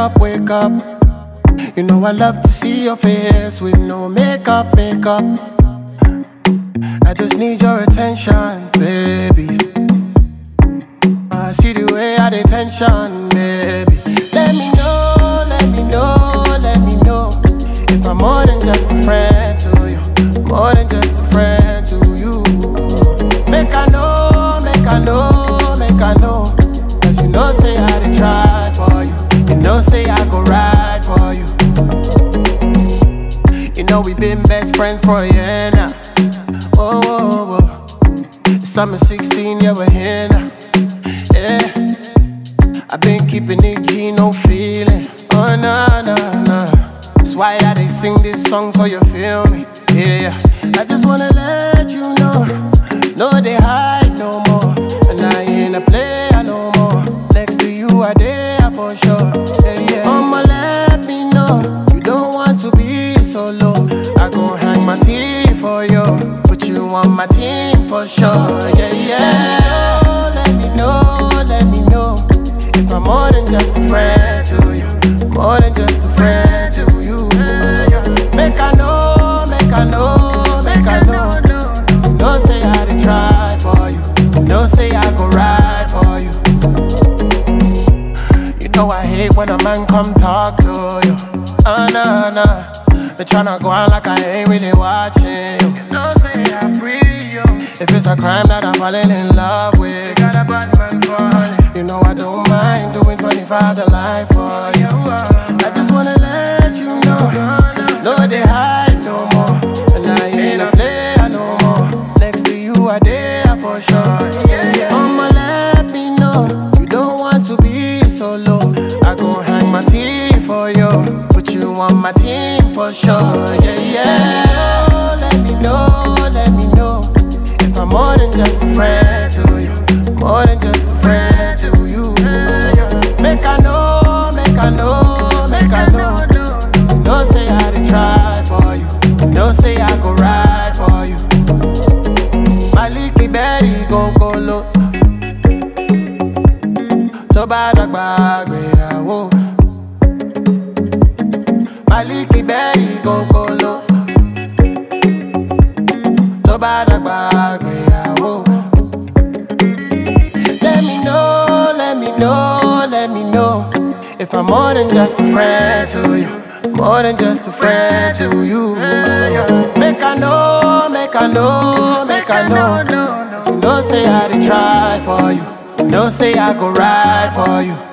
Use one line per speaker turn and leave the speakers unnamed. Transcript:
up, wake up. You know I love to see your face with no makeup. I just need your attention, baby. I see the way I dey tension, baby. Let me know, let me know, let me know if I'm more than just a friend to you, more than just a friend to you. Make I know, make I know, make I know. Cause you know say I dey try for you. You know say I go ride for you. You know we been best friends for a year now. Oh, oh, oh. Summer 16, yeah, we're here now. Yeah, I've been keeping it G, no feeling. Oh, nah, nah, nah. That's why I dey sing this song so you feel me. Yeah, I just wanna let you know. No, they hide no more. And I ain't a player no more. Next to you, I there for sure. Yeah, yeah. Mama, let me know. You don't want to be solo. I gon' hang my teeth for you. Put you on my team for sure. Yeah, yeah. Let me know, let me know if I'm more than just a friend to you, more than just a friend to you. Make I know, make I know, make I know. You know say I dey try for you. You know say I go ride for you. You know I hate when a man come talk to you. Nah, nah. They tryna go on like I ain't really watching you. You know say I free you. If it's a crime that I'm falling in love with, got a bad man for you know I don't mind doing 25 to life for you. I just wanna let you know. No, they hide no more. And I ain't a player no more. Next to you, I there for sure. Mama, let me know. You don't want to be solo. I gon' hang my teeth for you. Put you on my team for sure. Yeah, yeah. Let me know, let me know if I'm more than just a friend to you, more than just a friend to you. Make I know, make I know, make I know. You know say I dey try for you. You know say I go ride for you. My licky berry gon' go low. Tó bá dàgbà gbéyàwó. My licky berry gon' go low. Tó bá dàgbà gbéyàwó. Let me know, let me know, let me know if I'm more than just a friend to you, more than just a friend to you. Make I know, make I know, make I know. You know say I dey try for you. You know say I go ride for you.